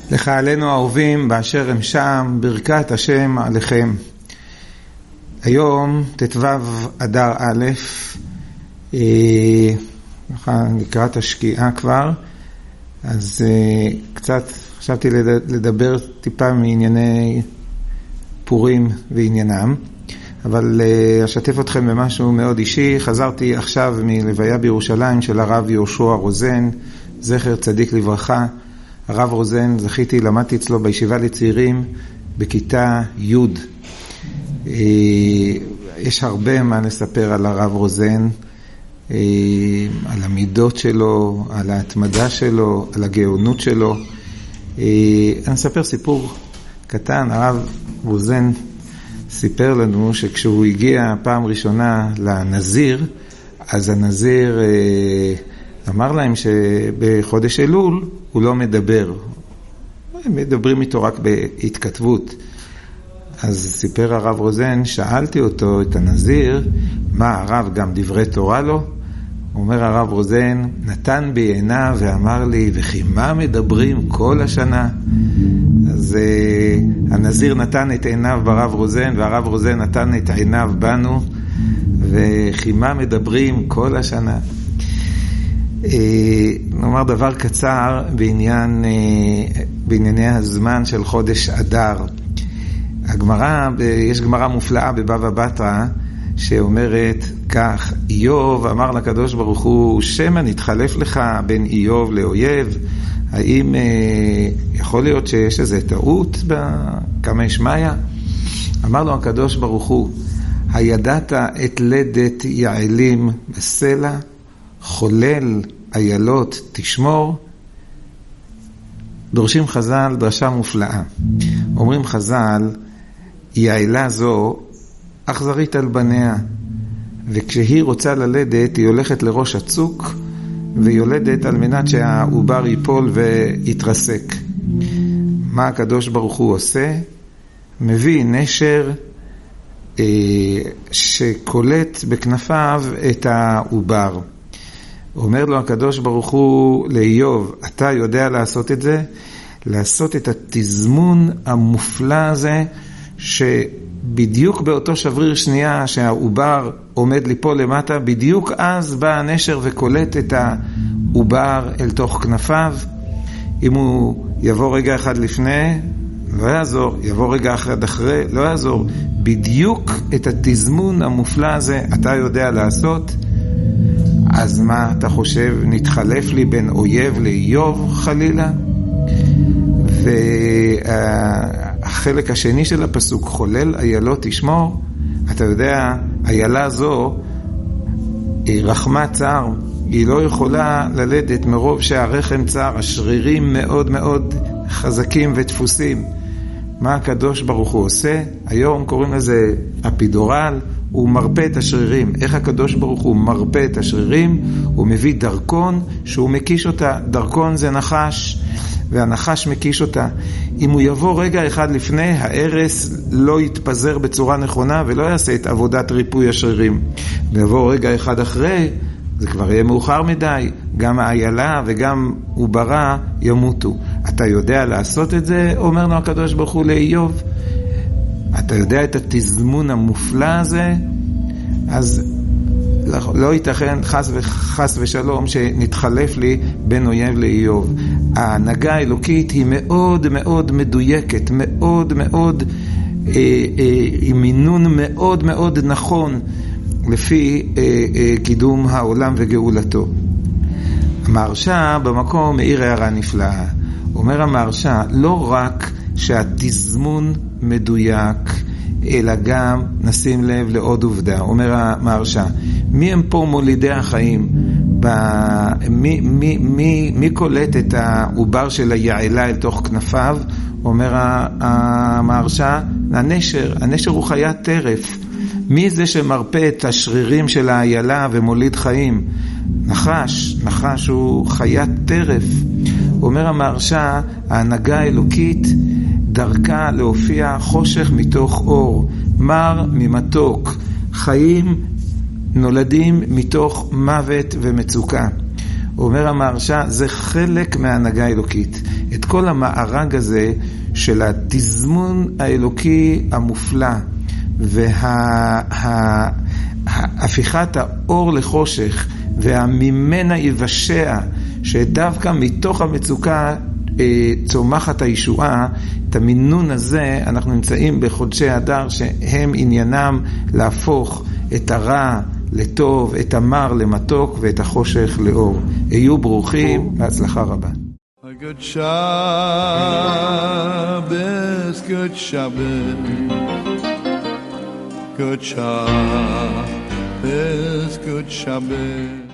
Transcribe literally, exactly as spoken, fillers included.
לך עלינו האהובים באשר הם שם, ברכת השם עליכם. היום תתו אדר א', לקראת השקיעה כבר, אז קצת חשבתי לדבר טיפה מענייני פורים ועניינם, אבל אשתף אתכם במשהו מאוד אישי. חזרתי עכשיו מלוויה בירושלים של הרב יהושע רוזן, זכר צדיק לברכה. הרב רוזן, זכיתי, למדתי אצלו בישיבה לצעירים בכיתה י'. יש הרבה מה לספר על הרב רוזן, על המידות שלו, על ההתמדה שלו, על הגאונות שלו. אני אספר סיפור קטן. הרב רוזן סיפר לנו שכשהוא הגיע פעם ראשונה לנזיר, אז הנזיר אמר להם שבחודש אלול הוא לא מדבר. הם מדברים איתו רק בהתכתבות. אז סיפר הרב רוזן, שאלתי אותו, את הנזיר, מה הרב גם דברי תורה לו? אומר הרב רוזן, נתן בי עיניו ואמר לי, וכי מה מדברים כל השנה? אז uh, הנזיר נתן את עיניו ברב רוזן, והרב רוזן נתן את עיניו בנו, וכי מה מדברים כל השנה? Uh, נאמר דבר קצר בעניין, uh, בענייני הזמן של חודש אדר. הגמרא, יש גמרא מופלאה בבבא בתרא, שאומרת כך, איוב אמר לקדוש ברוך הוא, שמא נתחלף לך בין איוב לאויב, האם אה, יכול להיות שיש איזו טעות בכמה ישמעיה? אמר לו הקדוש ברוך הוא, הידעת את לדת יעלים בסלע, חולל איילות תשמור? דורשים חז"ל דרשה מופלאה. אומרים חז"ל, יעלה זו אכזרית על בניה, וכשהיא רוצה ללדת היא הולכת לראש הצוק ויולדת על מנת שהעובר ייפול ויתרסק. מה הקדוש ברוך הוא עושה? מביא נשר אה, שקולט בכנפיו את העובר. אומר לו הקדוש ברוך הוא לאיוב, אתה יודע לעשות את זה? לעשות את התזמון המופלא הזה, שבדיוק באותו שבריר שנייה שהעובר עומד ליפול למטה, בדיוק אז בא הנשר וקולט את העובר אל תוך כנפיו. אם הוא יבוא רגע אחד לפני, לא יעזור, יבוא רגע אחד אחרי, לא יעזור. בדיוק את התזמון המופלא הזה אתה יודע לעשות. אז מה אתה חושב, נתחלף לי בין אויב לאיוב חלילה? והחלק השני של הפסוק, חולל איילות תשמור, אתה יודע, איילה זו היא רחמת צער, היא לא יכולה ללדת מרוב שהרחם צער, השרירים מאוד מאוד חזקים ודפוסים. מה הקדוש ברוך הוא עושה? היום קוראים לזה אפידורל, הוא מרפא את השרירים. איך הקדוש ברוך הוא מרפא את השרירים? הוא מביא דרכון שהוא מקיש אותה. דרכון זה נחש, והנחש מקיש אותה. אם הוא יבוא רגע אחד לפני, הארס לא יתפזר בצורה נכונה ולא יעשה את עבודת ריפוי השרירים. ויבוא רגע אחד אחרי, זה כבר יהיה מאוחר מדי, גם האיילה וגם עוברה ימותו. אתה יודע לעשות את זה? אומר לו הקדוש ברוך הוא לאיוב. אתה יודע את התזמון המופלא הזה? אז לא ייתכן חס וחס ושלום שנתחלף לי בין אויב לאיוב. ההנהגה האלוקית היא מאוד מאוד מדויקת, מאוד מאוד אה, אה, עם מינון מאוד מאוד נכון לפי אה, אה, קידום העולם וגאולתו. המהרש"א במקום מאיר הערה נפלאה. אומר המהרש"א, לא רק שהתזמון מדויק, אלא גם נשים לב לעוד עובדה. אומר המהרש"א, מי הם פה מולידי החיים? ב... מי, מי, מי, מי קולט את העובר של היעלה אל תוך כנפיו? אומר המהרש"א, הנשר, הנשר הוא חיית טרף. מי זה שמרפא את השרירים של האיילה ומוליד חיים? נחש, נחש הוא חיית טרף. אומר המהרש"א, ההנהגה האלוקית דרכה להופיע חושך מתוך אור, מר ממתוק, חיים נולדים מתוך מוות ומצוקה. אומר המהרש"א, זה חלק מההנהגה האלוקית. את כל המארג הזה של התזמון האלוקי המופלא, והפיכת האור לחושך, והממנה יבשע, שדווקא מתוך המצוקה צומחת הישועה. את המינון הזה אנחנו נמצאים בחודשי אדר, שהם עניינם להפוך את הרע לטוב, את המר למתוק ואת החושך לאור. היו ברוכים, בהצלחה רבה. Good Shabbos, good Shabbos, good Shabbos, good Shabbos.